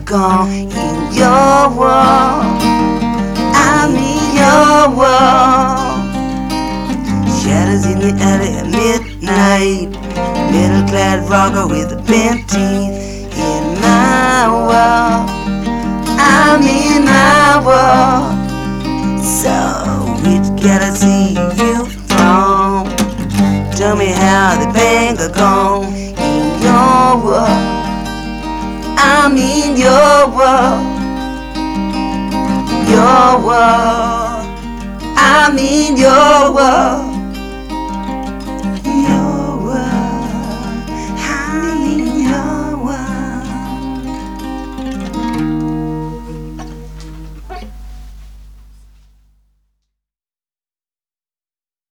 gone in your world. I'm in your world. Shadows in the alley at midnight. Middle-class rocker with a bent teeth. In my world, I'm in my world. So which galaxy you from? Tell me how the bank are gone in your world. I'm in your world. Your world. I'm in your world.